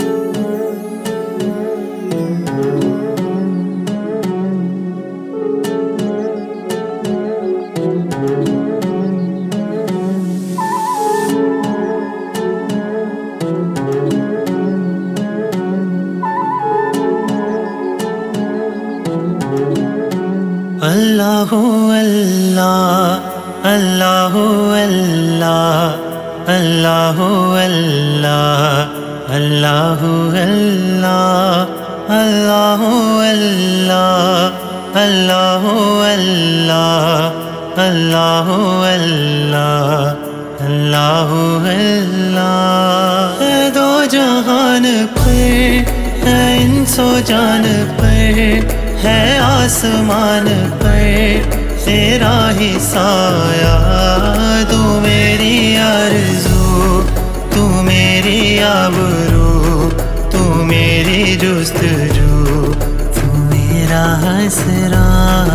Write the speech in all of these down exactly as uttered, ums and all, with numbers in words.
अल्लाहु अल्लाह अल्लाहु अल्लाह अल्लाहु अल्लाह अल्लाहु अल्लाह अल्लाहु अल्लाह अल्लाहु अल्लाह अल्लाहु अल्लाह अल्लाहु अल्लाह। है दो जहान पर, है इंसो जान पर, है आसमान पर तेरा ही साया। तू मेरी आरज़ू, तू मेरी आबरू, तू मेरी जुस्तजू, तू मेरा हसरा।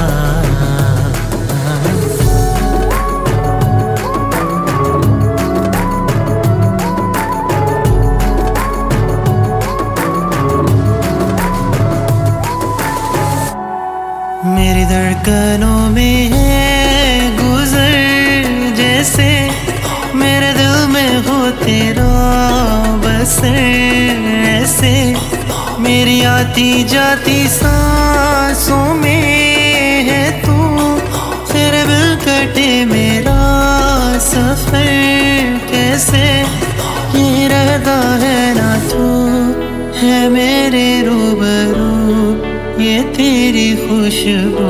मेरी धड़कनों में है गुज़र, जैसे मेरे दिल में हो तेरा बसर। ऐसे मेरी आती जाती सांसों में है तू, तेरे बिल कटे मेरा सफ़र। कैसे ये रहता है ना तू, है मेरे रूबरू ये तेरी खुशबू।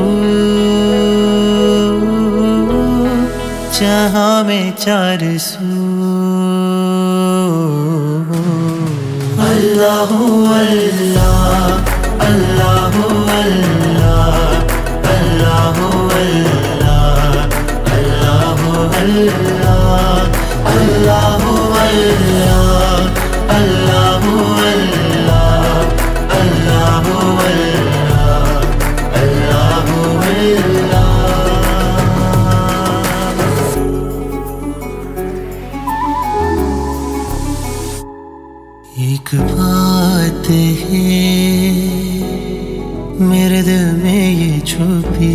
जहाँ में चार सू। अल्लाहु अल्लाह अल्लाहु अल्लाह अल्लाहु अल्लाह अल्लाहु अल्लाह अल्लाहु अल्लाह अल्लाहु अल्लाह अल्लाहु एक बात है मेरे दिल में ये छुपी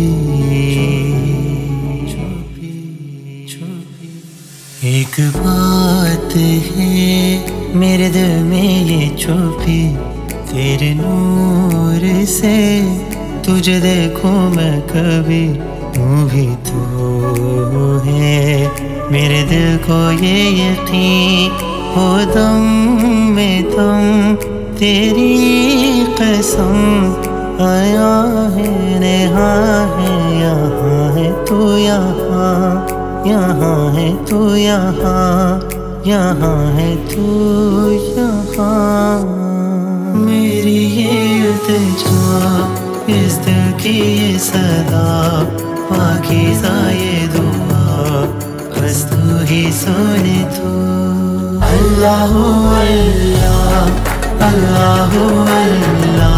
छुपी छुपी। एक बात है मेरे दिल में ये छुपी, तेरे नूर से तुझे देखूं मैं कभी। तू भी तो है मेरे दिल को ये यकीन हो, दम में दम तेरी कसम। आया है नेहा है यहाँ है तू, यहाँ यहाँ है तू, यहाँ यहाँ है तू, यहाँ। मेरी ये इल्तिजा, इस दिल की ये सदा, पाकीज़ा ये दुआ, बस तू ही सुने तू। अल्लाहु अल्लाह अल्लाहु अल्लाह